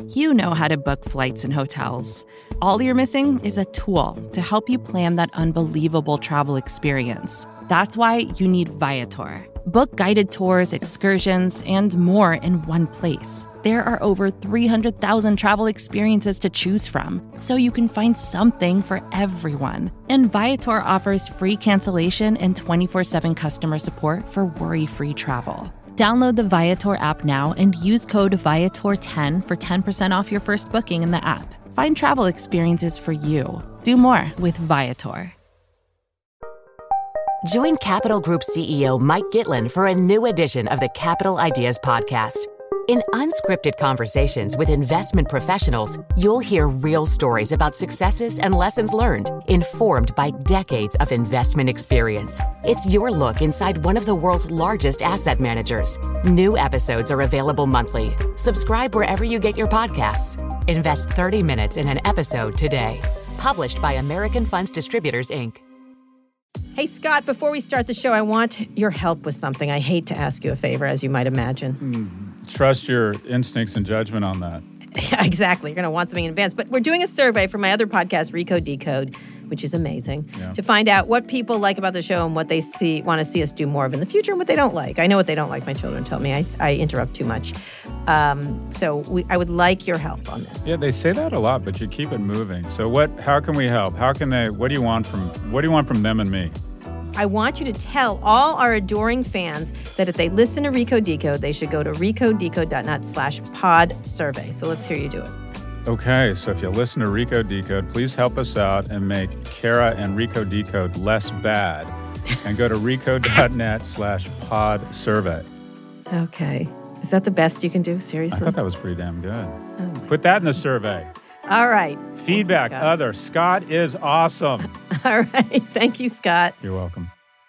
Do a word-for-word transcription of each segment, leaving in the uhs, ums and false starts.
You know how to book flights and hotels. All you're missing is a tool to help you plan that unbelievable travel experience. That's why you need Viator. Book guided tours, excursions, and more in one place. There are over three hundred thousand travel experiences to choose from, so you can find something for everyone. And Viator offers free cancellation and twenty-four seven customer support for worry-free travel. Download the Viator app now and use code Viator ten for ten percent off your first booking in the app. Find travel experiences for you. Do more with Viator. Join Capital Group C E O Mike Gitlin for a new edition of the Capital Ideas Podcast. In unscripted conversations with investment professionals, you'll hear real stories about successes and lessons learned, informed by decades of investment experience. It's your look inside one of the world's largest asset managers. New episodes are available monthly. Subscribe wherever you get your podcasts. Invest thirty minutes in an episode today. Published by American Funds Distributors, Incorporated. Hey, Scott, before we start the show, I want your help with something. I hate to ask you a favor, as you might imagine. Mm, trust your instincts and judgment on that. Yeah, exactly. You're going to want something in advance. But we're doing a survey for my other podcast, Recode Decode, which is amazing, yeah. to find out what people like about the show and what they see want to see us do more of in the future and what they don't like. I know what they don't like. My children tell me I, I interrupt too much. Um, so we, I would like your help on this. Yeah, they say that a lot, but you keep it moving. So what? How can we help? How can they? What do you want from? What do you want from them and me? I want you to tell all our adoring fans that if they listen to Recode Decode, they should go to recodedecode.net slash pod survey. So let's hear you do it. Okay, so if you listen to Recode Decode, please help us out and make Kara and Recode Decode less bad. And go to recode.net slash pod survey. Okay. Is that the best you can do? Seriously? I thought that was pretty damn good. Oh. Put that in the survey. All right. Feedback, you, other. Scott is awesome. All right. Thank you, Scott. You're welcome.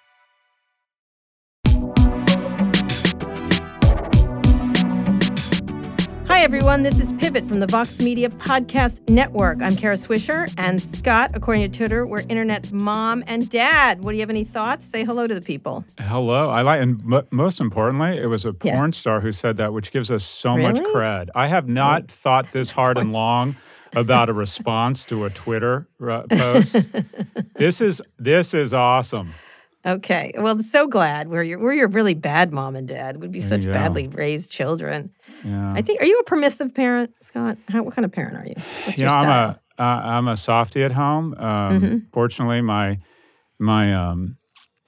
Hi, everyone. This is Pivot from the Vox Media Podcast Network. I'm Kara Swisher, and Scott, according to Twitter, we're internet's mom and dad. What do you have any thoughts? Say hello to the people. Hello. I like, and m- most importantly, it was a porn yeah. star who said that, which gives us so really? much cred. I have not Wait. thought this hard and long about a response to a Twitter uh, post. This is this is awesome. Okay. Well, so glad we're your, we're your really bad mom and dad. We'd be such badly raised children. Yeah. I think. Are you a permissive parent, Scott? How, what kind of parent are you? What's you your know, style? I'm a uh, I'm a softie at home. Um, mm-hmm. Fortunately, my my um,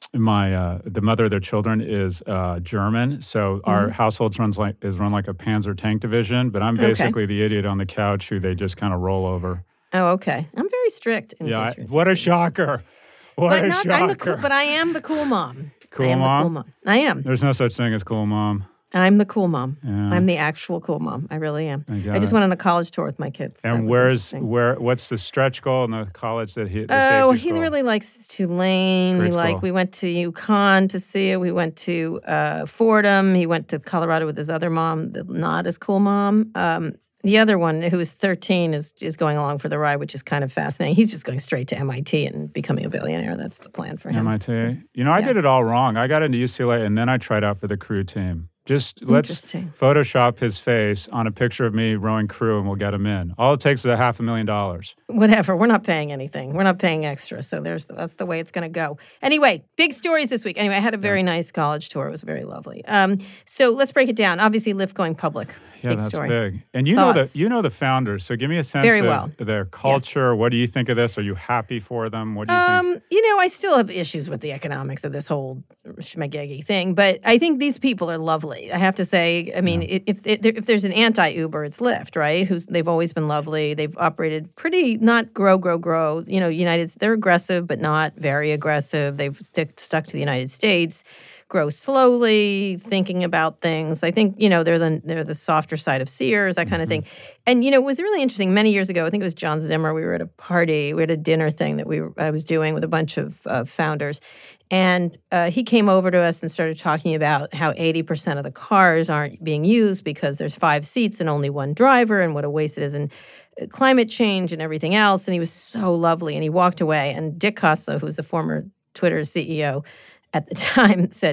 my uh, the mother of their children is uh, German, so mm-hmm. our household runs like is run like a Panzer tank division. But I'm basically okay. the idiot on the couch who they just kind of roll over. Oh, okay. I'm very strict. In yeah. case I, what a shocker. What but a not, shocker. I'm the cool, but I am the cool mom. Cool I am mom? The cool mom. I am. There's no such thing as cool mom. I'm the cool mom. Yeah. I'm the actual cool mom. I really am. I, I just it. went on a college tour with my kids. And where's where? What's the stretch goal in the college that he? The oh, he school? really likes Tulane. Great he like school. we went to UConn to see it. We went to uh, Fordham. He went to Colorado with his other mom, the not as cool mom. Um, The other one, who is thirteen, is is going along for the ride, which is kind of fascinating. He's just going straight to M I T and becoming a billionaire. That's the plan for him. M I T. So, you know, I yeah. did it all wrong. I got into U C L A, and then I tried out for the crew team. Just let's Photoshop his face on a picture of me rowing crew, and we'll get him in. All it takes is a half a million dollars. Whatever. We're not paying anything. We're not paying extra. So there's the, that's the way it's going to go. Anyway, big stories this week. Anyway, I had a very yeah. nice college tour. It was very lovely. Um, so let's break it down. Obviously, Lyft going public. Yeah, big that's story. big. And you Thoughts? know the you know the founders. So give me a sense very of well. their culture. Yes. What do you think of this? Are you happy for them? What do you um, think? You know, I still have issues with the economics of this whole schmagegi thing, but I think these people are lovely. I have to say. I mean, yeah. if, if if there's an anti-Uber, it's Lyft, right? Who's they've always been lovely. They've operated pretty not grow, grow, grow. You know, United they're aggressive, but not very aggressive. They've stick, stuck to the United States. Grow slowly, thinking about things. I think you know they're the they're the softer side of Sears, that kind mm-hmm. of thing. And you know, it was really interesting. Many years ago, I think it was John Zimmer. We were at a party. We had a dinner thing that we were, I was doing with a bunch of uh, founders. And uh, he came over to us and started talking about how eighty percent of the cars aren't being used because there's five seats and only one driver and what a waste it is in climate change and everything else. And he was so lovely. And he walked away. And Dick Costolo, who's the former Twitter C E O at the time, said,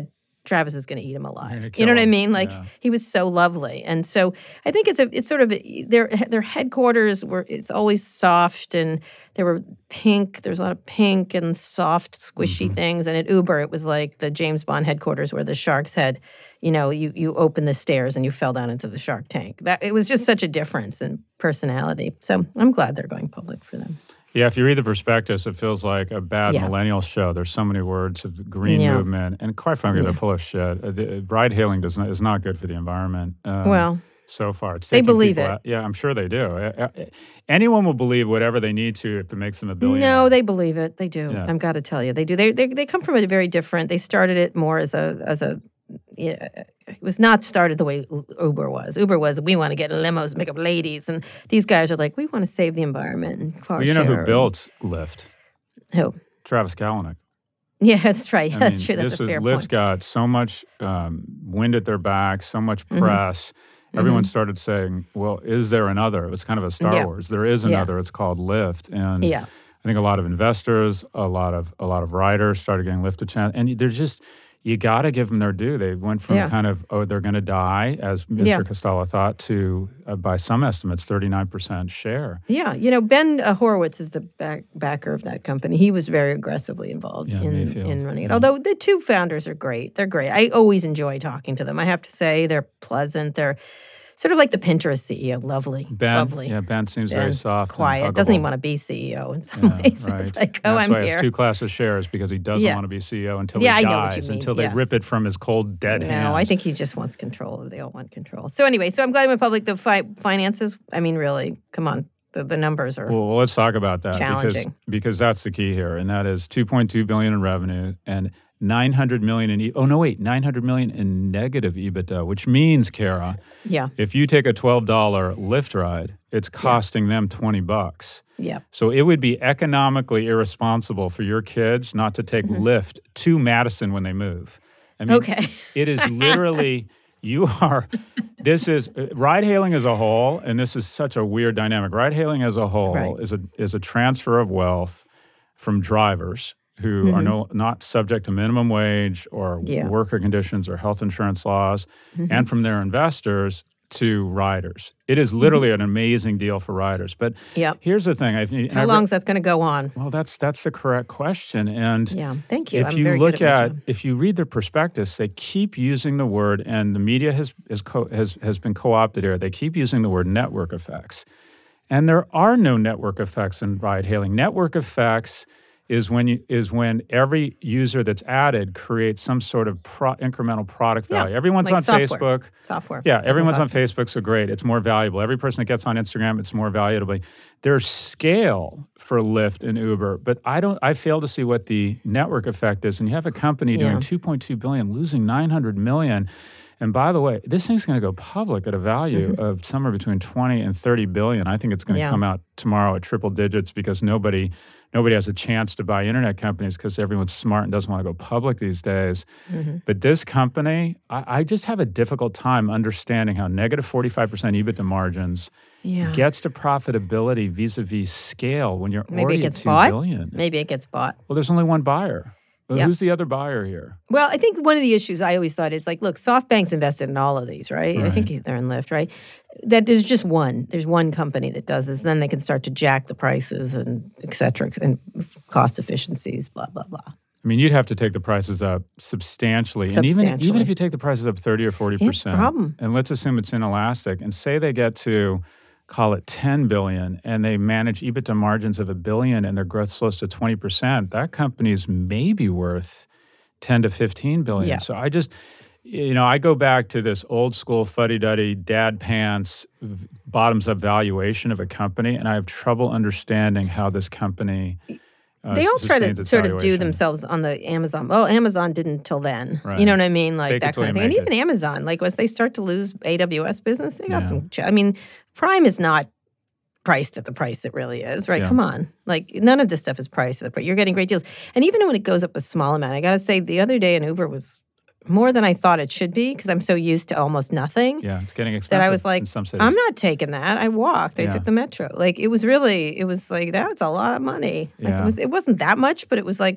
Travis is going to eat him alive. Yeah, You know what I him. mean? Like Yeah. he was so lovely, and so I think it's a it's sort of a, their their headquarters were it's always soft, and there were pink. There's a lot of pink and soft, squishy Mm-hmm. things. And at Uber, it was like the James Bond headquarters where the sharks had, you know, you you open the stairs and you fell down into the shark tank. That it was just such a difference in personality. So I'm glad they're going public for them. Yeah, if you read the prospectus, it feels like a bad Yeah. millennial show. There's so many words of green Yeah. movement, and quite frankly, Yeah. they're full of shit. Uh, the- Ride hailing does not, is not good for the environment. Um, Well, so far, it's they taking believe people it. out- Yeah, I'm sure they do. Uh, uh, Anyone will believe whatever they need to if it makes them a billionaire. no, they believe it. They do. Yeah. I've got to tell you, they do. They, they they come from a very different. They started it more as a as a. Yeah, it was not started the way Uber was. Uber was we want to get limos, make up ladies, and these guys are like we want to save the environment and car Well, you know share. who built Lyft? Who? Travis Kalanick. Yeah, that's right. I that's mean, true. That's this a is, fair Lyft's point. got so much um, wind at their back, so much Mm-hmm. press. Everyone started saying, well, is there another? It was kind of a Star Yeah. Wars. There is Yeah. another. It's called Lyft. And Yeah. I think a lot of investors, a lot of a lot of riders started getting Lyft a chance. And there's just, you got to give them their due. They went from Yeah. kind of, oh, they're going to die, as Mister Yeah. Costello thought, to, uh, by some estimates, thirty-nine percent share. Yeah, you know, Ben uh, Horowitz is the back, backer of that company. He was very aggressively involved Yeah, in, Mayfield. in running it. Yeah. Although the two founders are great. They're great. I always enjoy talking to them. I have to say they're pleasant. They're sort of like the Pinterest C E O. Lovely. Ben, Lovely. yeah, Ben seems Ben, very soft, quiet. and Doesn't even huggable. want to be C E O in some Yeah, ways. right. It's like, oh, That's I'm why here. it's two classes shares because he doesn't Yeah. want to be C E O until Yeah, he I know what you dies, mean, until they yes. rip it from his cold, dead No, hands. I think he just wants control. They all want control. So anyway, so I'm glad my public the fi- finances. I mean, really, come on, the, the numbers are. Well, well, let's talk about that because Challenging. because that's the key here, and that is two point two billion in revenue and nine hundred million in e- oh no wait nine hundred million in negative EBITDA, which means, Kara, yeah, if you take a twelve dollar Lyft ride, it's costing them twenty bucks. yeah, So it would be economically irresponsible for your kids not to take Lyft to Madison when they move. I mean, Mm-hmm. Okay. it is literally, you are, this is, uh, ride hailing as a whole, and this is such a weird dynamic. Ride hailing as a whole Right. is a is a transfer of wealth from drivers who are no, not subject to minimum wage or Mm-hmm. Yeah. Mm-hmm. worker conditions or health insurance laws, and from their investors to riders. It is literally an amazing deal for riders. But Yep. here's the thing. I've, and How I re- long is that going to go on? Well, that's that's the correct question. And Yeah, thank you. if I'm you very look good at, my at, job. if you read the prospectus, they keep using the word, and the media has has co- has, has been co-opted here. They keep using the word network effects, and there are no network effects in ride hailing. Network effects is when you is when every user that's added creates some sort of pro, incremental product Yeah, value. Everyone's like on software. Facebook. Software. Yeah, Doesn't everyone's on cost- Facebook, so great. It's more valuable. Every person that gets on Instagram, it's more valuable. There's scale for Lyft and Uber, but I don't. I fail to see what the network effect is. And you have a company doing Yeah. two point two billion, losing nine hundred million. And by the way, this thing's going to go public at a value Mm-hmm. of somewhere between twenty and thirty billion. I think it's going to Yeah. come out tomorrow at triple digits because nobody nobody has a chance to buy internet companies because everyone's smart and doesn't want to go public these days. Mm-hmm. But this company, I, I just have a difficult time understanding how negative forty-five percent EBITDA margins Yeah. gets to profitability vis-a-vis scale when you're Maybe it already gets at two bought. billion. Maybe it gets bought. Well, there's only one buyer. Well, Yeah. Who's the other buyer here? Well, I think one of the issues I always thought is like, look, SoftBank's invested in all of these, right? I think they're in Lyft, right? That there's just one. There's one company that does this. Then they can start to jack the prices and et cetera, and cost efficiencies, blah, blah, blah. I mean, you'd have to take the prices up substantially. And even, Substantially. even if you take the prices up thirty or forty percent, problem. and let's assume it's inelastic, and say they get to, call it ten billion, and they manage EBITDA margins of a billion and their growth slows to twenty percent, that company's maybe worth ten to fifteen billion. Yeah. So I just, you know, I go back to this old school fuddy-duddy, dad pants, bottoms up valuation of a company, and I have trouble understanding how this company uh, They all try sustains to its sort of do valuation. themselves on the Amazon. Well, Amazon didn't till then. Right. You know what I mean? Like Fake it that till kind of you thing. And make even it. Amazon, like as they start to lose A W S business, they got Yeah. some. ch- I mean, Prime is not priced at the price it really is, right? Yeah. Come on. Like none of this stuff is priced at the price. You're getting great deals. And even when it goes up a small amount, I got to say the other day an Uber was more than I thought it should be because I'm so used to almost nothing. Yeah, it's getting expensive That I was like, in some cities. I'm not taking that. I walked. I Yeah. took the metro. Like it was really, it was like that's a lot of money. Like Yeah. it was, it wasn't that much, but it was like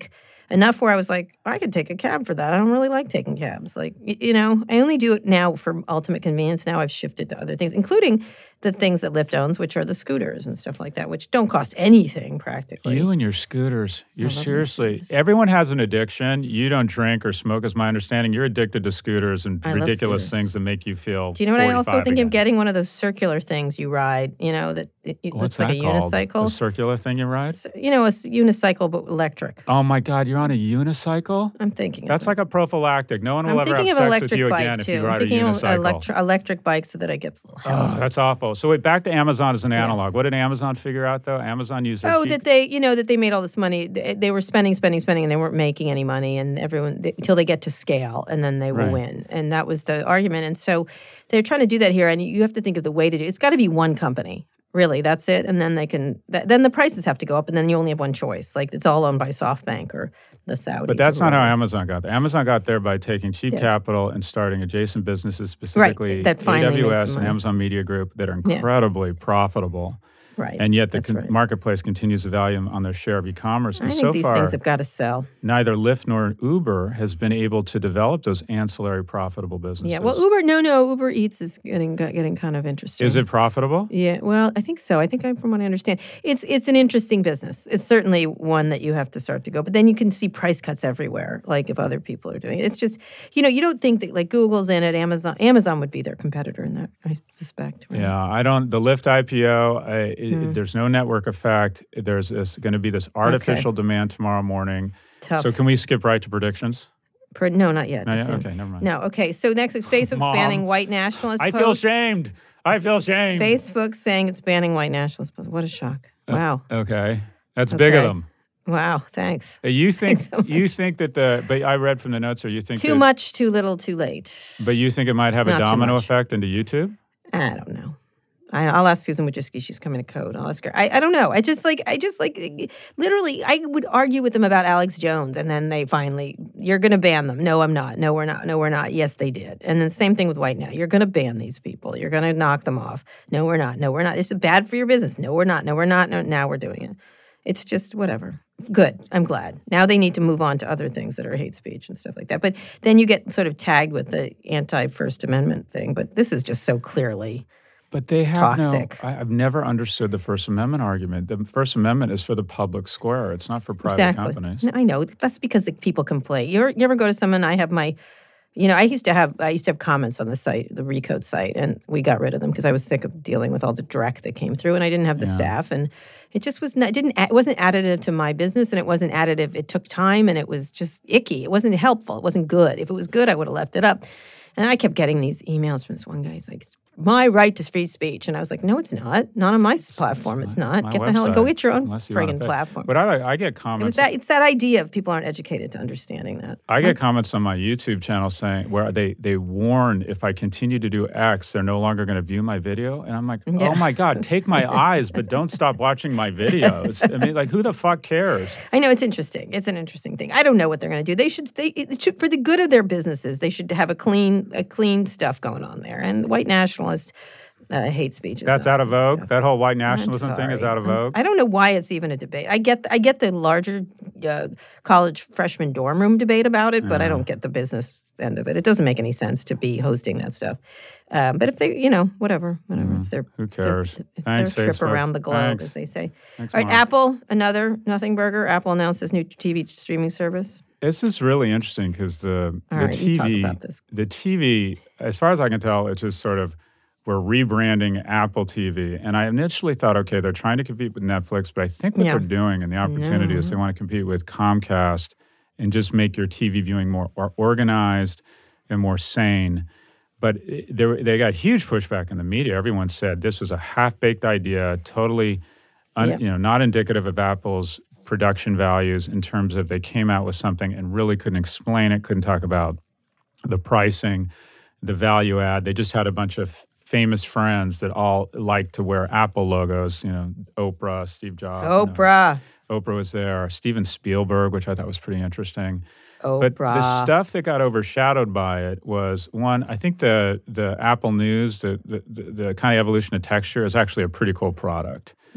enough where I was like, I could take a cab for that. I don't really like taking cabs. Like, you know, I only do it now for ultimate convenience. Now I've shifted to other things, including the things that Lyft owns, which are the scooters and stuff like that, which don't cost anything practically. You and your scooters. You're seriously, everyone has an addiction. You don't drink or smoke, is my understanding. You're addicted to scooters and I ridiculous scooters. things that make you feel Do you know what I also think again. of getting? One of those circular things you ride, you know, that it, it What's looks like that a called? unicycle. A circular thing you ride? So, you know, a s- unicycle, but electric. Oh my God, you're on a unicycle? I'm thinking That's of like a prophylactic. No one will I'm ever have thinking of sex electric with you bike again too. if you I'm ride a thinking of unicycle. electri- electric bike so that I get. Oh, that's awful. So wait, back to Amazon as an analog. What did Amazon figure out though? Amazon used their Oh, cheap- that they, you know, that they made all this money. They, they were spending, spending, spending, and they weren't making any money. And everyone, they, until they get to scale, and then they will Right. win. And that was the argument. And so they're trying to do that here. And you have to think of the way to do it. It's got to be one company. Really, that's it. And then they can, th- then the prices have to go up, and then you only have one choice. Like it's all owned by SoftBank or the Saudis. But that's or not how whoever. Amazon got there. Amazon got there by taking cheap Yeah. capital and starting adjacent businesses, specifically that finally made A W S some and money. Amazon Media Group, that are Yeah. incredibly profitable. Right. And yet the That's con- right. marketplace continues to value them on their share of e-commerce. I And think so these far, things have got to sell. neither Lyft nor Uber has been able to develop those ancillary profitable businesses. Yeah. Well, Uber, no, no, Uber Eats is getting getting kind of interesting. Is it profitable? Yeah, well, I think so. I think, I, from what I understand, it's it's an interesting business. It's certainly one that you have to start to go. But then you can see price cuts everywhere, like if other people are doing it. It's just, you know, you don't think that like Google's in it, Amazon, Amazon would be their competitor in that, I suspect. Right? Yeah, I don't. The Lyft I P O, I, it, Hmm. there's no network effect. There's this, going to be this artificial demand tomorrow morning. Tough. So can we skip right to predictions? Per, no, not yet. Not yet? Soon. Okay, never mind. No, okay. So next, Facebook's Mom, banning white nationalist I posts. feel shamed. I feel shamed. Facebook's saying it's banning white nationalist posts. What a shock. Wow. Okay, that's big of Okay. them. Wow, thanks. Uh, You think Thanks so much. you think that the? But I read from the notes here. You think Too that, much, too little, too late. But you think it might have a Not too domino much. effect into YouTube? I don't know. I, I'll ask Susan Wojcicki. She's coming to Code. I'll ask her. I, I don't know. I just like, I just like, literally, I would argue with them about Alex Jones, and then they finally, you're going to ban them. No, I'm not. No, we're not. No, we're not. Yes, they did. And then same thing with White Now. You're going to ban these people. You're going to knock them off. No, we're not. No, we're not. It's bad for your business. No, we're not. No, we're not. No, now we're doing it. It's just whatever. Good. I'm glad. Now they need to move on to other things that are hate speech and stuff like that. But then you get sort of tagged with the anti-First Amendment thing. But this is just so clearly. But they have Toxic. no. I, I've never understood the First Amendment argument. The First Amendment is for the public square. It's not for private Exactly. companies. No, I know. That's because the people complain. You you ever go to someone? I have my, you know, I used to have I used to have comments on the site, the Recode site, and we got rid of them because I was sick of dealing with all the dreck that came through, and I didn't have the staff, and it just was not. It didn't. It wasn't additive to my business, and it wasn't additive. It took time, and it was just icky. It wasn't helpful. It wasn't good. If it was good, I would have left it up. And I kept getting these emails from this one guy. He's like, "It's my right to free speech," and I was like, "No, it's not. Not on my s- platform. It's not. My Get the hell. website, Go get your own unless you wanna friggin' pay. platform." But I, like- I get It was comments. that. It's that idea of people aren't educated to understanding that. I get comments on my YouTube channel saying where they they warn if I continue to do X, they're no longer going to view my video, and I'm like, Yeah. oh my God, take my eyes, but don't stop watching my videos. I mean, like, who the fuck cares? I know it's interesting. It's an interesting thing. I don't know what they're going to do. They should. They it should for the good of their businesses. They should have a clean, a clean stuff going on there. And white nationalist uh, hate speech. Is That's not out of good vogue. stuff. That whole white I'm nationalism thing is sorry. out of I'm s- vogue. I don't know why it's even a debate. I get I get the larger uh, college freshman dorm room debate about it, but I don't get the business end of it. It doesn't make any sense to be hosting that stuff. Um, but if they, you know, whatever, whatever, it's their Who it's their- cares? It's Thanks, their trip Facebook. around the globe, Thanks. as they say. Thanks, All right, Mark. Apple, another nothing burger. Apple announced this new T V streaming service. This is really interesting because the All the right, you T talk V, about this. the T V, as far as I can tell, it's just sort of we're rebranding Apple T V, and I initially thought, okay, they're trying to compete with Netflix, but I think what Yeah. they're doing and the opportunity is they want to compete with Comcast and just make your T V viewing more or organized and more sane. But it- they were- they got huge pushback in the media. Everyone said this was a half-baked idea, totally, un, Yeah. you know, not indicative of Apple's production values in terms of they came out with something and really couldn't explain it, couldn't talk about the pricing, the value add. They just had a bunch of famous friends that all liked to wear Apple logos, you know, Oprah, Steve Jobs. you know. Oprah. Oprah was there, Steven Spielberg, which I thought was pretty interesting. Oprah. But the stuff that got overshadowed by it was, one, I think the the Apple News, the the, the, the kind of evolution of texture is actually a pretty cool product. Yep.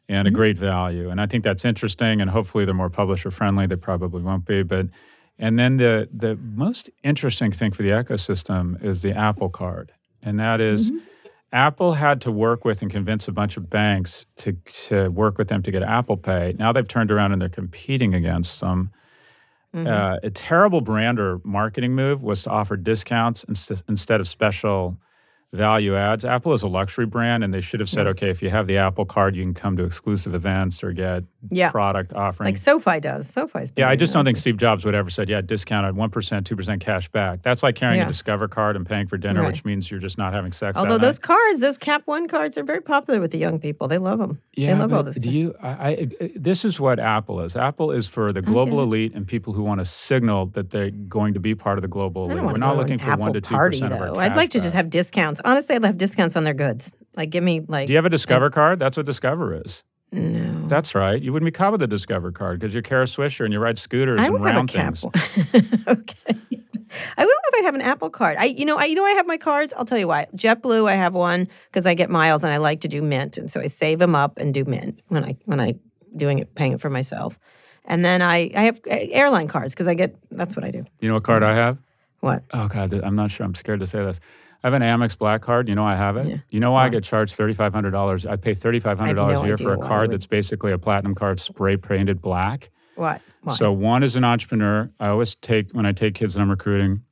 and a great value. And I think that's interesting, and hopefully they're more publisher friendly. They probably won't be, but and then the the most interesting thing for the ecosystem is the Apple Card, and that is. Mm-hmm. Apple had to work with and convince a bunch of banks to, to work with them to get Apple Pay. Now they've turned around and they're competing against them. Mm-hmm. Uh, a terrible brand or marketing move was to offer discounts inst- instead of special value ads. Apple is a luxury brand, and they should have said, yeah. okay, if you have the Apple Card, you can come to exclusive events or get yeah. product offerings. Like SoFi does. SoFi's Yeah, I just don't think Steve Jobs would ever said, yeah, discounted one percent, two percent cash back. That's like carrying yeah. a Discover card and paying for dinner, right. which means you're just not having sex Although that those night. cards, those Cap One cards are very popular with the young people. They love them. Yeah, they love but all those do cards. you, I, I, this is what Apple is. Apple is for the global okay. elite and people who want to signal that they're going to be part of the global elite. We're not looking for Apple one to two party, percent of our though. cash I'd like to back. just have discounts. Honestly, I'd have discounts on their goods. Like, give me like. Do you have a Discover card? That's what Discover is. No. That's right. You wouldn't be caught with a Discover card because you're Kara Swisher and you ride scooters I and would have a round Cap things. One. Okay. I don't know if I'd have an Apple Card. I, you know, I, you know, I have my cards. I'll tell you why. JetBlue, I have one because I get miles and I like to do Mint, and so I save them up and do Mint when I when I doing it, paying it for myself. And then I I have airline cards because I get that's what I do. You know what card I have? What? Oh God, I'm not sure. I'm scared to say this. I have an Amex Black card. You know I have it. Yeah. You know why I get charged thirty-five hundred dollars? I pay thirty-five hundred dollars no a year idea for a why card I would- that's basically a platinum card spray painted black. What? Why? So one is an entrepreneur. I always take, when I take kids that I'm recruiting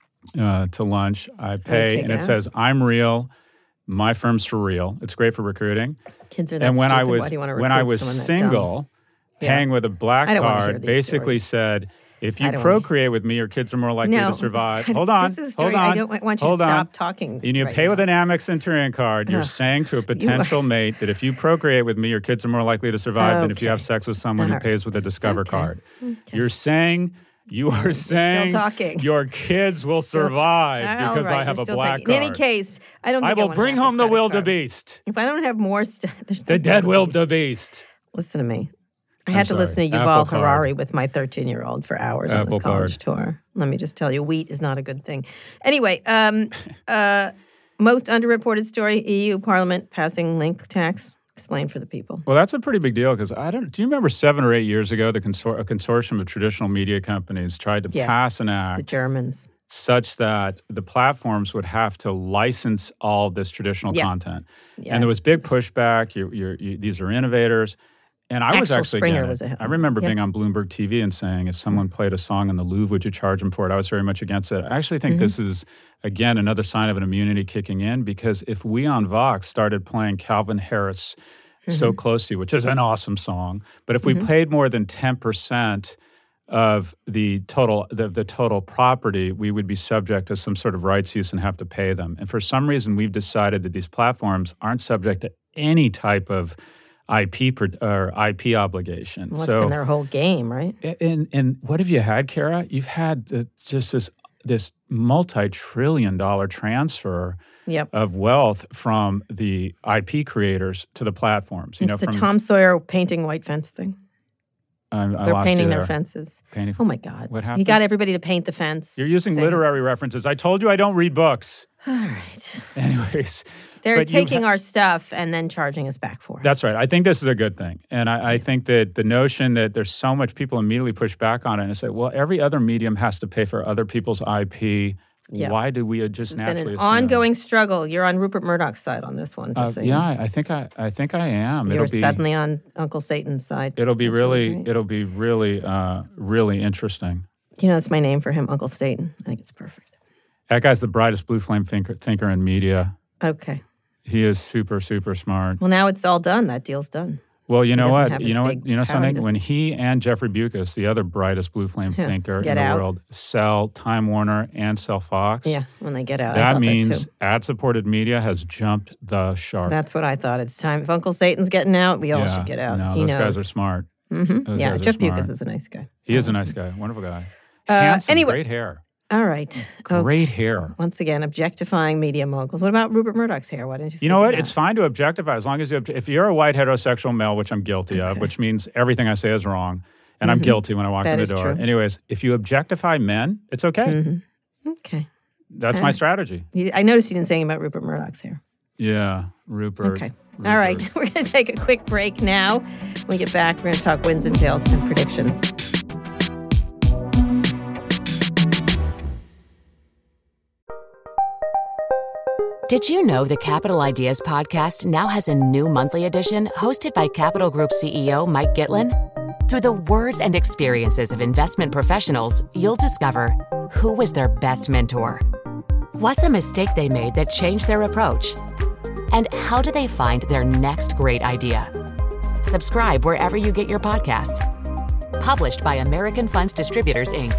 uh, to lunch, I pay take and it it out. says, I'm real. My firm's for real. It's great for recruiting. Kids are that And when I stupid. was Why do you want to when I recruit was someone that dumb? single, Yeah. paying with a black I don't wanna hear card these basically stories. said, if I you don't procreate with me, your kids are more likely No, to survive. this- Hold on. this is a story. Hold on. I don't want you hold to on. stop talking And you right pay with now. an Amex Centurion card, you're Ugh. saying to a potential mate that if you procreate with me, your kids are more likely to survive than if you Okay. have sex with someone who All pays with a right. Discover Okay. card. Okay. You're saying you are saying talking. your kids will Still- survive All because right, I have you're a still black talking. card. In any case, I don't. I Think will want bring an home the Apple credit card. wildebeest. If I don't have more stuff, there's The no dead wildebeest. wildebeest. Listen to me. I I'm had to sorry. listen to Yuval Apple card. Harari with my thirteen-year-old for hours on Apple this college tour. Let me just tell you, wheat is not a good thing. Anyway, um, uh, most underreported story: E U Parliament passing link tax. Explain for the people. Well, that's a pretty big deal because I don't. Do you remember seven or eight years ago, the consor- a consortium of traditional media companies tried to Yes, pass an act The Germans. such that the platforms would have to license all this traditional Yeah. content, Yeah. and there was big pushback. You, you're, you, these are innovators. And I was Axel actually Springer against was it. a- I remember Yep. being on Bloomberg T V and saying, if someone played a song in the Louvre, would you charge them for it? I was very much against it. I actually think Mm-hmm. this is, again, another sign of an immunity kicking in because if we on Vox started playing Calvin Harris Mm-hmm. So Close to You, which is an awesome song, but if we Mm-hmm. paid more than ten percent of the total the, the total property, we would be subject to some sort of rights use and have to pay them. And for some reason, we've decided that these platforms aren't subject to any type of I P per, or I P obligation. Well, that's so, been their whole game, right? and and what have you had, Kara? You've had the, just this this multi-trillion dollar transfer Yep. of wealth from the I P creators to the platforms. You It's know, the from Tom Sawyer painting white fence thing. I, I They're lost painting you their there. fences. Painting. Oh my God! What He happened? got everybody to paint the fence. You're using saying- literary references. I told you I don't read books. All right. Anyways, They're but you've taking ha- our stuff and then charging us back for it. That's right. I think this is a good thing. And I, I think that the notion that there's so much people immediately push back on it and say, well, every other medium has to pay for other people's I P. Yeah. Why do we just It's been naturally an assume? ongoing struggle. You're on Rupert Murdoch's side on this one. Uh, Just so you yeah, know. I think I, I think I am. You're it'll be suddenly on Uncle Satan's side. it'll be That's really great. it'll be really uh, really interesting. You know, that's my name for him, Uncle Satan. I think it's perfect. That guy's the brightest blue flame thinker, thinker in media. Okay. He is super super smart. Well, now it's all done. That deal's done. Well, you know doesn't what? have You his know big what? You know power. He something? doesn't- When he and Jeffrey Bukas, the other brightest blue flame Yeah. thinker Get in the out. world, sell Time Warner and sell Fox. Yeah, when they get out. I That thought means too. ad-supported media has jumped the shark. That's what I thought. It's time. If Uncle Satan's getting out, we all yeah. should get out. No, he those knows. guys are smart. Mm-hmm. Those Yeah, guys are Jeff smart. Bukas is a nice guy. He is a nice guy, wonderful guy. Uh, Handsome, anyway. great hair. All right. Okay. Great hair. Once again, objectifying media moguls. What about Rupert Murdoch's hair? Why didn't you? You know speak what? of It's that? fine to objectify as long as you, obje- if you're a white heterosexual male, which I'm guilty of, Okay. which means everything I say is wrong, and I'm guilty when I walk That in the is door. true. Anyways, if you objectify men, it's okay. Mm-hmm. Okay. That's my strategy. You, I noticed you didn't say anything about Rupert Murdoch's hair. Yeah, Rupert. Okay. All right, we're going to take a quick break now. When we get back, we're going to talk wins and fails and predictions. Did you know the Capital Ideas podcast now has a new monthly edition hosted by Capital Group C E O Mike Gitlin? Through the words and experiences of investment professionals, you'll discover who was their best mentor, what's a mistake they made that changed their approach, and how do they find their next great idea. Subscribe wherever you get your podcasts. Published by American Funds Distributors, Incorporated.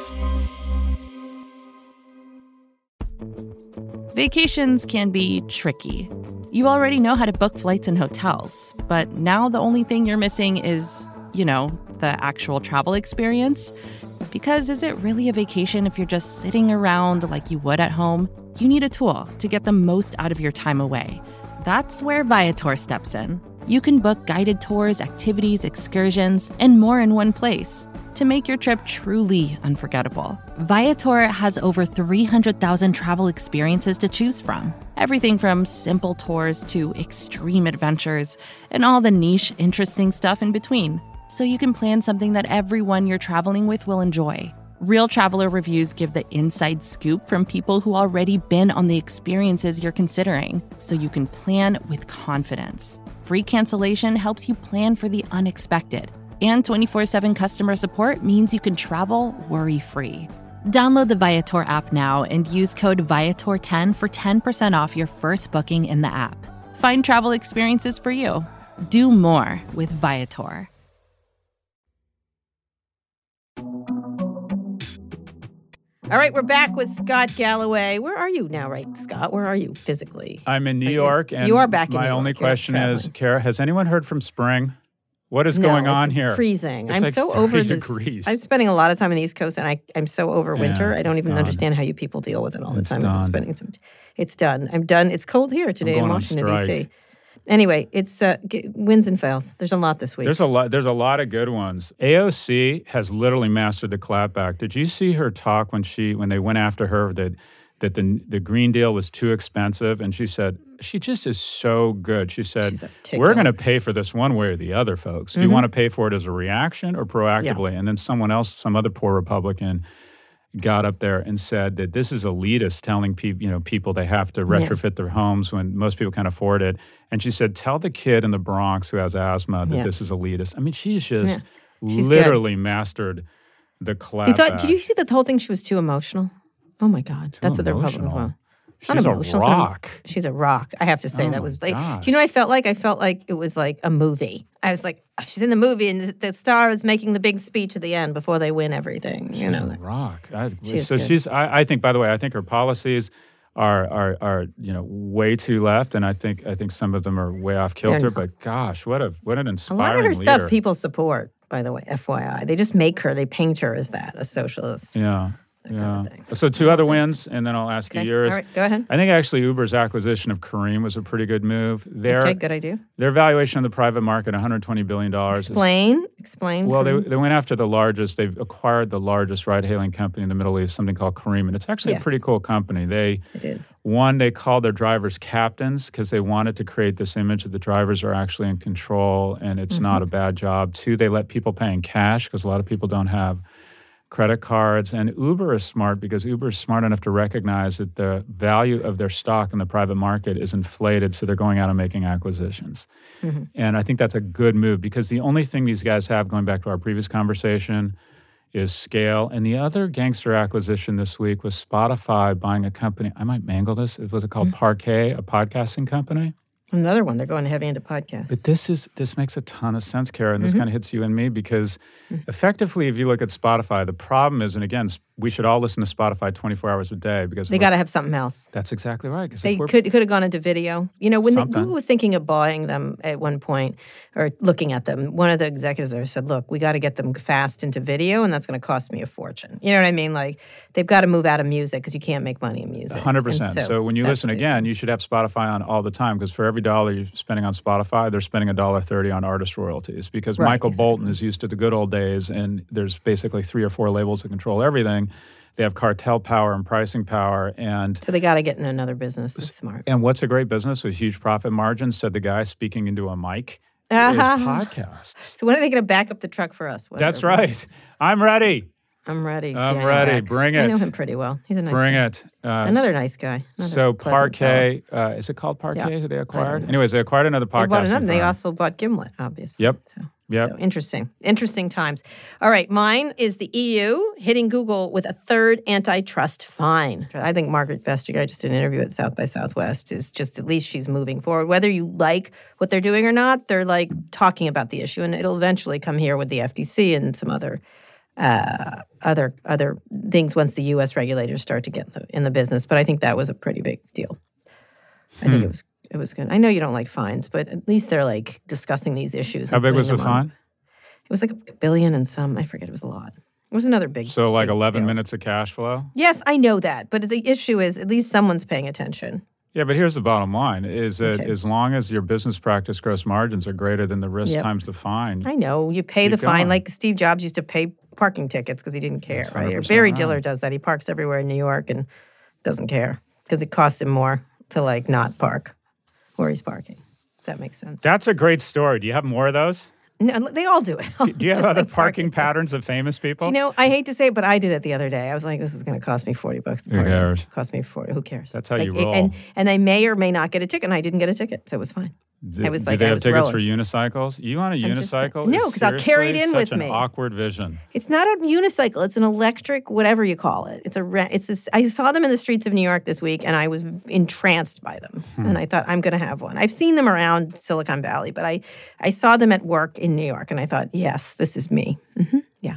Vacations can be tricky. You already know how to book flights and hotels, but now the only thing you're missing is, you know, the actual travel experience. Because is it really a vacation if you're just sitting around like you would at home? You need a tool to get the most out of your time away. That's where Viator steps in. You can book guided tours, activities, excursions, and more in one place to make your trip truly unforgettable. Viator has over three hundred thousand travel experiences to choose from. Everything from simple tours to extreme adventures and all the niche, interesting stuff in between. So you can plan something that everyone you're traveling with will enjoy. Real traveler reviews give the inside scoop from people who already been on the experiences you're considering, so you can plan with confidence. Free cancellation helps you plan for the unexpected. And twenty-four seven customer support means you can travel worry-free. Download the Viator app now and use code Viator ten for ten percent off your first booking in the app. Find travel experiences for you. Do more with Viator. All right, we're back with Scott Galloway. Where are you now, right, Scott? Where are you physically? I'm in New are York. You, and you are back in my New York. only question is, traveling. Kara, has anyone heard from Spring? What is no, going on it's here? Freezing. It's I'm like so over this. Degrees. I'm spending a lot of time on the East Coast, and I, I'm so over Yeah, winter. I don't it's even done. understand how you people deal with it all It's the time. done. I'm spending some, it's done. I'm done. It's cold here today going in on Washington, D C. strike. Anyway, it's uh, g- wins and fails. There's a lot this week. There's a lot. There's a lot of good ones. A O C has literally mastered the clapback. Did you see her talk when she when they went after her that that the the Green Deal was too expensive, and she said she just is so good. She said, "We're going to pay for this one way or the other, folks. Do Mm-hmm. you want to pay for it as a reaction or proactively?" Yeah. And then someone else, some other poor Republican, got up there and said that this is elitist, telling people, you know, people they have to retrofit yeah. their homes when most people can't afford it. And she said, "Tell the kid in the Bronx who has asthma that yeah. this is elitist." I mean, she's just yeah. she's literally good. mastered the clapback. You thought? Did you see the whole thing? She was too emotional. Oh my God, too that's what the emotional. Republicans want. She's a rock. She's a rock. I have to say oh that was like. Gosh. Do you know? What I felt like I felt like it was like a movie. I was like, oh, she's in the movie, and the, the star is making the big speech at the end before they win everything. You she's know, a rock. I, she's so good. she's. I, I think. By the way, I think her policies are are are you know way too left, and I think I think some of them are way off kilter. They're, but gosh, what a what an inspiring A lot of her leader. stuff people support. By the way, F Y I, they just make her. They paint her as that, a socialist. Yeah. That yeah. kind of thing. So two other wins, and then I'll ask okay. you yours. All right, go ahead. I think actually Uber's acquisition of Careem was a pretty good move. Their, okay, good idea. Their valuation in the private market, one hundred twenty billion dollars. Explain. Is, Explain. Well, they, they went after the largest. They've acquired the largest ride-hailing company in the Middle East, something called Careem, and it's actually yes. a pretty cool company. They It is. One, they called their drivers captains because they wanted to create this image that the drivers are actually in control, and it's mm-hmm. not a bad job. Two, they let people pay in cash because a lot of people don't have credit cards. And Uber is smart because Uber is smart enough to recognize that the value of their stock in the private market is inflated, so they're going out and making acquisitions. Mm-hmm. And I think that's a good move because the only thing these guys have, going back to our previous conversation, is scale. And the other gangster acquisition this week was Spotify buying a company. I might mangle this. Was it called mm-hmm. Parquet, a podcasting company? Another one. They're going heavy into podcasts. But this is this makes a ton of sense, Kara, and this mm-hmm. kind of hits you and me because effectively, if you look at Spotify, the problem is, and again, we should all listen to Spotify twenty-four hours a day because they got to have something else. That's exactly right. They could could have gone into video. You know, when they, something. Google was thinking of buying them at one point or looking at them, one of the executives there said, "Look, we got to get them fast into video, and that's going to cost me a fortune." You know what I mean? Like they've got to move out of music because you can't make money in music. one hundred percent. So, so when you listen again, you should have Spotify on all the time because for every dollar you're spending on Spotify, they're spending one dollar thirty on artist royalties because right, Michael exactly. Bolton is used to the good old days, and there's basically three or four labels that control everything. pricing. They have cartel power and pricing power. And so they got to get in another business. That's smart. And what's a great business with huge profit margins, said the guy speaking into a mic, uh-huh. is podcasts. So when are they going to back up the truck for us? Whatever. That's right. I'm ready. I'm ready. I'm Dan ready. Beck. Bring it. I know him pretty well. He's a nice Bring guy. it. Uh, Another nice guy. Another so Parquet, uh, is it called Parquet yeah. who they acquired? Anyways, they acquired another podcast. They bought another. They also bought Gimlet, obviously. Yep. So, yep. so interesting. Interesting times. All right. Mine is the E U hitting Google with a third antitrust fine. I think Margaret Vestager, I just did an interview at South by Southwest, is just at least she's moving forward. Whether you like what they're doing or not, they're like talking about the issue, and it'll eventually come here with the F T C and some other Uh, other other things once the U S regulators start to get in the, in the business. But I think that was a pretty big deal. I hmm. think it was it was good. I know you don't like fines, but at least they're like discussing these issues. How big was the fine? On. It was like a billion and some. I forget. It was a lot. It was another big. So like big eleven deal. minutes of cash flow? Yes, I know that. But the issue is at least someone's paying attention. Yeah, but here's the bottom line, is that Okay. as long as your business practice gross margins are greater than the risk Yep. times the fine. I know. You pay Keep the fine going. like Steve Jobs used to pay parking tickets because he didn't care, That's right? Or one hundred percent Barry right. Diller does that. He parks everywhere in New York and doesn't care because it costs him more to like not park where he's parking. If that makes sense. That's a great story. Do you have more of those? No, they all do it. Do, do you have Just other like parking patterns of famous people? You know, I hate to say it, but I did it the other day. I was like, this is going to cost me forty bucks to Who park. cares? It cost me forty. Who cares? That's how like, you it- roll. And, and I may or may not get a ticket, and I didn't get a ticket, so it was fine. Do, I was do like, they I have was tickets rolling. for unicycles? You on a I'm just saying- unicycle? No, is 'cause I'll carry it seriously in with such me. an awkward vision. It's not a unicycle. It's an electric, whatever you call it. It's a. re- It's. A, I saw them in the streets of New York this week, and I was entranced by them. Hmm. And I thought, I'm going to have one. I've seen them around Silicon Valley, but I, I saw them at work in New York, and I thought, yes, this is me. Mm-hmm. Yeah.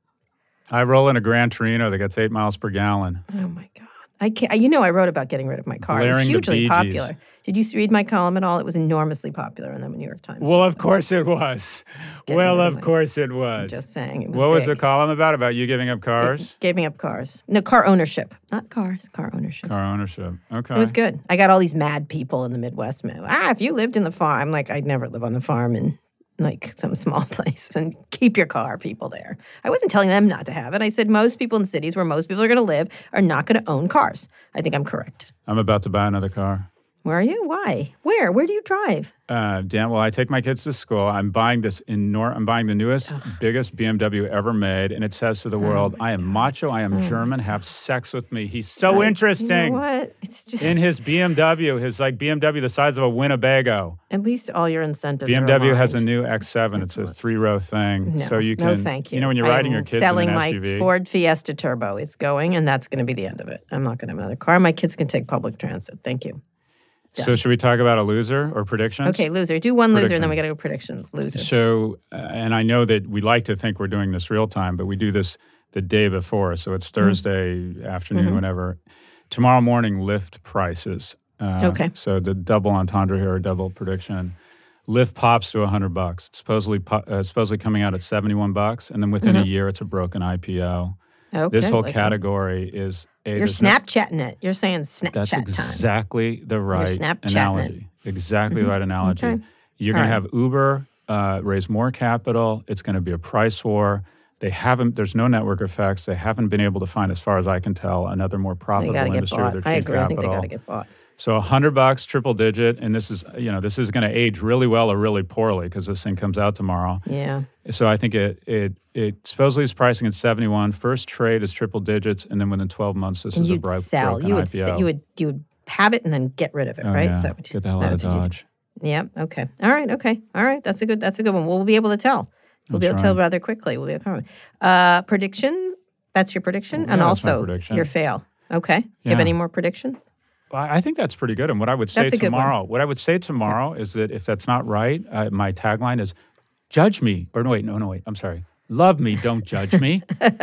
I roll in a Gran Torino that gets eight miles per gallon. Oh my God. I can't. You know, I wrote about getting rid of my car. It was Blaring the hugely Bee Gees. popular. Did you read my column at all? It was enormously popular in the New York Times. Well, of course it was. Getting Well, rid of of my- course it was. Just saying. It was What was the big. column about? About you giving up cars? Giving up cars. No, car ownership. Not cars, car ownership. Car ownership. Okay. It was good. I got all these mad people in the Midwest. Man. Ah, if you lived in the farm, I'm like, I'd never live on the farm in like some small place. And keep your car, people there. I wasn't telling them not to have it. I said most people in cities where most people are going to live are not going to own cars. I think I'm correct. I'm about to buy another car. Where are you? Why? Where? Where do you drive? Uh, Dan, well, I take my kids to school. I'm buying this enormous, I'm buying the newest, biggest B M W ever made, and it says to the world, I am macho, I am German, have sex with me. He's so I- interesting. You know what? It's just In his B M W, his like B M W the size of a Winnebago. at least all your incentives. B M W are has a aligned. new X seven. It's a three-row thing, No, so you can. no, thank you. You know, when you're I riding am your kids selling in an my S U V. Ford Fiesta Turbo. It's going, and that's going to be the end of it. I'm not going to have another car. My kids can take public transit. Thank you. So should we talk about a loser or predictions? Okay, loser. Do one loser, and then Prediction. we got to go predictions. Loser. So, uh, and I know that we like to think we're doing this real time, but we do this the day before. So it's Thursday afternoon, Mm-hmm. whenever. Tomorrow morning, Lyft prices. Uh, Okay. So the double entendre here, or double prediction. Lyft pops to a hundred bucks. It's supposedly po- uh, supposedly coming out at seventy-one bucks, and then within a year, it's a broken I P O. Okay. This whole like- category is. A, You're there's no- Snapchatting it. You're saying Snapchat That's time. exactly the right Snapchatting it. analogy. Exactly the right analogy. Okay. You're All going right. to have Uber uh, raise more capital. It's going to be a price war. They haven't. There's no network effects. They haven't been able to find, as far as I can tell, another more They profitable got to get industry bought. with their I cheap agree. I think they capital. got to get bought. So a hundred bucks, triple digit, and this is you know this is going to age really well or really poorly because this thing comes out tomorrow. Yeah. So I think it it it supposedly is pricing at seventy-one. First trade is triple digits, and then within twelve months, this is a You'd bro- sell. broken You would. I P O. se- You would. You would have it and then get rid of it. Oh, right? yeah. Is that what you, Get the hell out of that's what you do? Dodge. Yeah. Okay. All right. Okay. All right. That's a good. That's a good one. We'll be able to tell. We'll be That's able to tell right. rather quickly. We'll be able to uh, prediction. That's your prediction, Yeah, and that's my also prediction. your fail. Okay. Do you have Yeah. any more predictions? Well, I think that's pretty good. And what I would say That's a good one. tomorrow, what I would say tomorrow is that if that's not right, uh, my tagline is, "Judge me," or no, wait, no, no, wait. I'm sorry. Love me, don't judge me.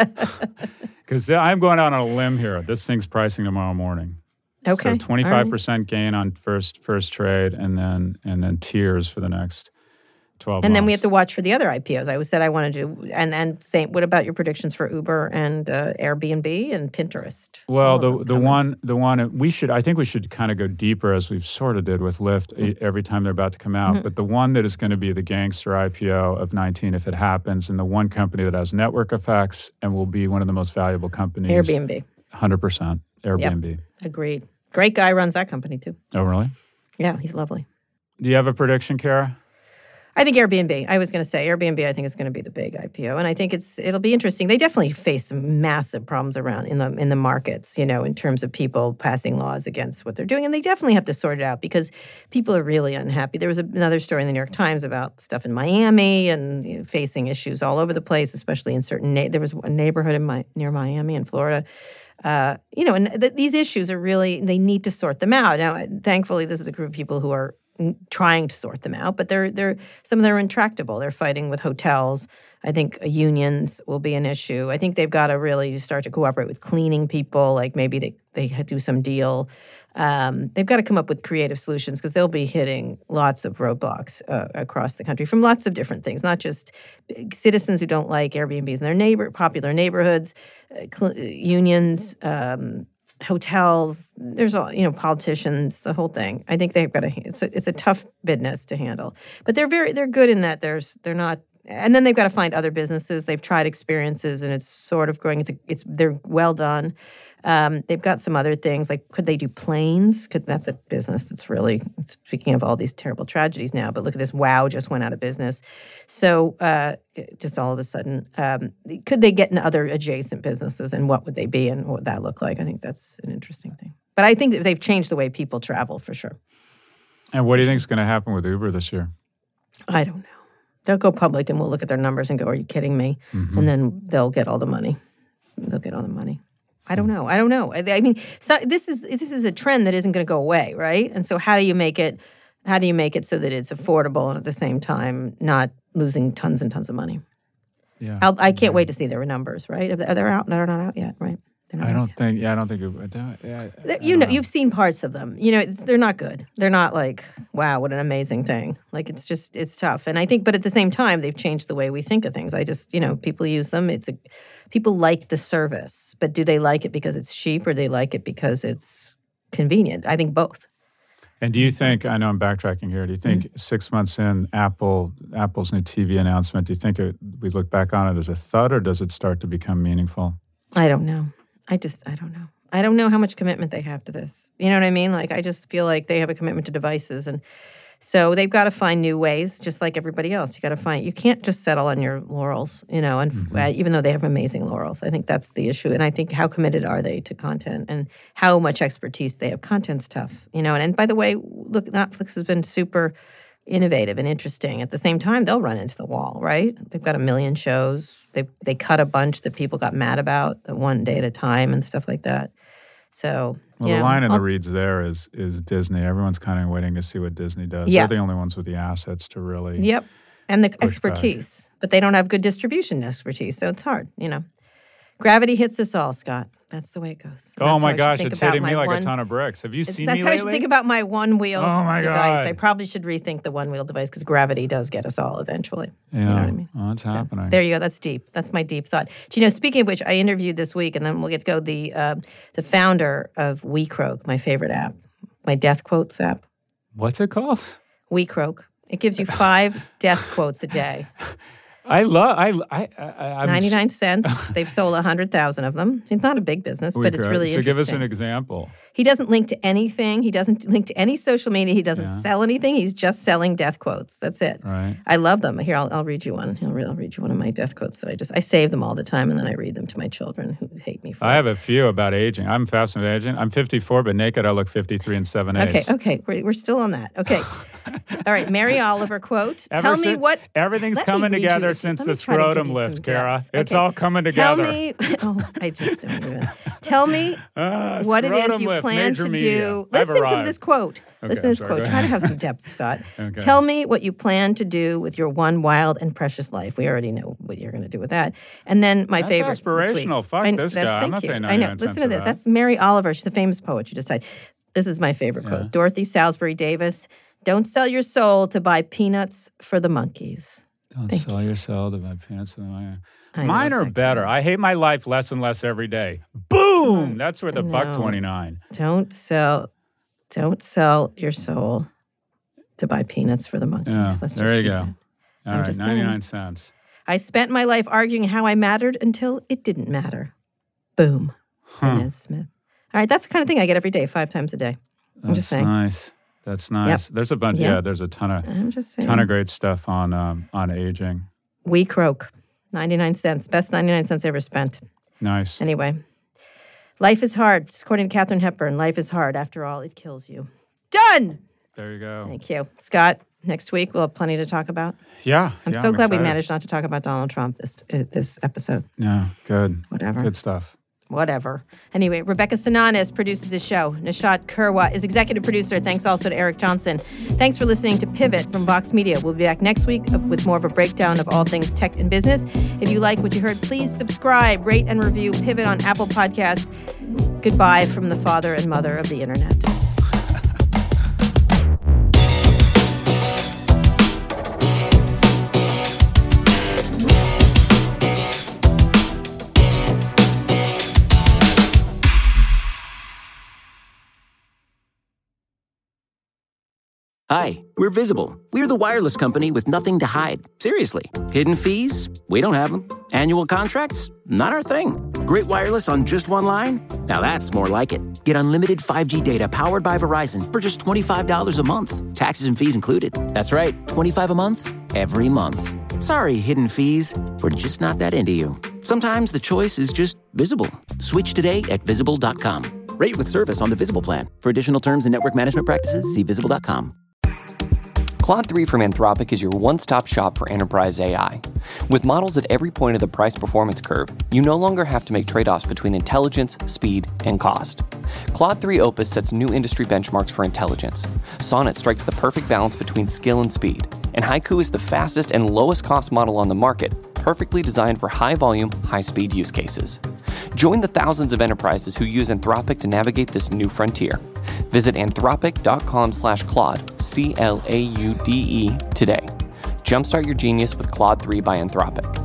Because I'm going out on a limb here. This thing's pricing tomorrow morning. Okay. So twenty-five percent gain on first first trade, and then and then tiers for the next twelve And months. then we have to watch for the other I P Os. I always said I wanted to. And and same. What about your predictions for Uber and uh, Airbnb and Pinterest? Well, the the one the one we should I think we should kind of go deeper as we've sort of did with Lyft mm-hmm. every time they're about to come out. Mm-hmm. But the one that is going to be the gangster I P O of nineteen if it happens, and the one company that has network effects and will be one of the most valuable companies. Airbnb. one hundred percent Airbnb. Yep. Agreed. Great guy runs that company too. Oh, really? Yeah, he's lovely. Do you have a prediction, Kara? I think Airbnb. I was going to say Airbnb. I think is going to be the big I P O, and I think it's it'll be interesting. They definitely face some massive problems around in the in the markets, you know, in terms of people passing laws against what they're doing, and they definitely have to sort it out because people are really unhappy. There was another story in the New York Times about stuff in Miami and you know, facing issues all over the place, especially in certain. Na- there was a neighborhood in my, near Miami in Florida. Uh, you know, and th- these issues are really they need to sort them out. Now, thankfully, this is a group of people who are trying to sort them out, but they're they're some of them are intractable. They're fighting with hotels. I think unions will be an issue. I think they've got to really start to cooperate with cleaning people. Like maybe they they do some deal. Um, they've got to come up with creative solutions because they'll be hitting lots of roadblocks uh, across the country from lots of different things, not just citizens who don't like Airbnbs in their neighbor popular neighborhoods, uh, cl- unions. Um, hotels, there's all, you know, politicians, the whole thing. I think they've got a, it's a, it's a tough business to handle. But they're very, they're good in that there's, they're not, and then they've got to find other businesses. They've tried experiences and it's sort of growing. It's, a, it's they're well done. Um, they've got some other things, like could they do planes? Could That's a business that's really, speaking of all these terrible tragedies now, but look at this, WOW just went out of business. So uh, just all of a sudden, um, could they get in other adjacent businesses and what would they be and what would that look like? I think that's an interesting thing. But I think that they've changed the way people travel for sure. And what do you think is going to happen with Uber this year? I don't know. They'll go public and we'll look at their numbers and go, are you kidding me? Mm-hmm. And then they'll get all the money. They'll get all the money. I don't know. I don't know. I, I mean, so this is this is a trend that isn't going to go away, right? And so how do you make it how do you make it so that it's affordable and at the same time not losing tons and tons of money? Yeah. I'll, I can't yeah. wait to see their numbers, right? Are they, are they out? They're not out yet, right? I don't think. Yeah, I don't think. It, I don't, yeah, I, you know, know, you've seen parts of them. You know, it's, they're not good. They're not like, wow, what an amazing thing. Like it's just, it's tough. And I think, but at the same time, they've changed the way we think of things. I just, you know, people use them. It's a, people like the service, but do they like it because it's cheap or they like it because it's convenient? I think both. And do you think? I know I'm backtracking here. Do you think mm-hmm. six months in, Apple, Apple's new T V announcement? Do you think it, we look back on it as a thud, or does it start to become meaningful? I don't know. I just, I don't know. I don't know how much commitment they have to this. You know what I mean? Like, I just feel like they have a commitment to devices. And so they've got to find new ways, just like everybody else. You got to find, you can't just settle on your laurels, you know, and mm-hmm. uh, even though they have amazing laurels. I think that's the issue. And I think how committed are they to content and how much expertise they have. Content's tough, you know. And, and by the way, look, Netflix has been super innovative and interesting. At the same time, they'll run into the wall, right? They've got a million shows. They they cut a bunch that people got mad about, the one day at a time and stuff like that. So, well, you the know, line in I'll, the reads there is is Disney. Everyone's kind of waiting to see what Disney does. Yeah. They're the only ones with the assets to really. Yep, and the expertise, back. But they don't have good distribution expertise, so it's hard, you know. Gravity hits us all, Scott. That's the way it goes. Oh my gosh, it's hitting me like one, a ton of bricks. Have you seen me lately? That's how I should think about my one-wheel oh my device. God. I probably should rethink the one-wheel device because gravity does get us all eventually. Yeah, you know what I mean? Well, that's so, happening. There you go. That's deep. That's my deep thought. Do you know, speaking of which, I interviewed this week, and then we'll get to go, the, uh, the founder of WeCroak, my favorite app, my death quotes app. What's it called? WeCroak. It gives you five death quotes a day. I love. I. I. I I'm Ninety-nine cents. They've sold a hundred thousand of them. It's not a big business, but it's really so interesting. So give us an example. He doesn't link to anything. He doesn't link to any social media. He doesn't yeah. sell anything. He's just selling death quotes. That's it. Right. I love them. Here, I'll, I'll read you one. I'll read, I'll read you one of my death quotes that I just I save them all the time, and then I read them to my children who hate me for I it. have a few about aging. I'm fascinated with aging. I'm fifty-four, but naked I look fifty-three and seven eighths. Okay. Okay. We're, we're still on that. Okay. All right. Mary Oliver quote. Ever Tell since, me what. Everything's coming together you, since the scrotum lift, Kara. It's okay. all coming together. Tell me. Oh, I just don't even. Tell me uh, what it is you lift, plan to media. do. Listen to this quote. Okay, Listen to this sorry, quote. Try to have some depth, Scott. Okay. Tell me what you plan to do with your one wild and precious life. We already know what you're going to do with that. And then my that's favorite. That's aspirational. Fuck I, this that's, guy. I'm not you. paying I know. Listen to this. That. That's Mary Oliver. She's a famous poet. She just died. This is my favorite quote. Yeah. Dorothy Salisbury Davis. Don't sell your soul to buy peanuts for the monkeys. Don't Thank sell you. your soul to buy peanuts for the monkeys. I Mine are better. I hate my life less and less every day. Boom! That's worth a buck twenty-nine. Don't sell, don't sell your soul to buy peanuts for the monkeys. Yeah, Let's there just you keep go. that. All I'm right, just ninety-nine saying. cents. I spent my life arguing how I mattered until it didn't matter. Boom. Huh. Inez Smith. All right, that's the kind of thing I get every day, five times a day. I'm That's just saying. nice. That's nice. Yep. There's a bunch. Yep. Yeah, there's a ton of I'm just saying. ton of great stuff on um, on aging. We croak. ninety-nine cents. Best ninety-nine cents I ever spent. Nice. Anyway. Life is hard. According to Katharine Hepburn, life is hard. After all, it kills you. Done! There you go. Thank you. Scott, next week we'll have plenty to talk about. Yeah. I'm yeah, so glad we excited. managed not to talk about Donald Trump this uh, this episode. Yeah, good. Whatever. Good stuff. Whatever. Anyway, Rebecca Sananes produces the show. Nishat Kurwa is executive producer. Thanks also to Eric Johnson. Thanks for listening to Pivot from Vox Media. We'll be back next week with more of a breakdown of all things tech and business. If you like what you heard, please subscribe, rate, and review Pivot on Apple Podcasts. Goodbye from the father and mother of the internet. Hi, we're Visible. We're the wireless company with nothing to hide. Seriously. Hidden fees? We don't have them. Annual contracts? Not our thing. Great wireless on just one line? Now that's more like it. Get unlimited five G data powered by Verizon for just twenty-five dollars a month. Taxes and fees included. That's right, twenty-five dollars a month, every month. Sorry, hidden fees. We're just not that into you. Sometimes the choice is just Visible. Switch today at visible dot com. Rate with service on the Visible plan. For additional terms and network management practices, see visible dot com. Claude three from Anthropic is your one-stop shop for enterprise A I. With models at every point of the price-performance curve, you no longer have to make trade-offs between intelligence, speed, and cost. Claude three Opus sets new industry benchmarks for intelligence. Sonnet strikes the perfect balance between skill and speed. And Haiku is the fastest and lowest-cost model on the market, perfectly designed for high-volume, high-speed use cases. Join the thousands of enterprises who use Anthropic to navigate this new frontier. Visit anthropic.com slash Claude, C L A U D E, today. Jumpstart your genius with Claude three by Anthropic.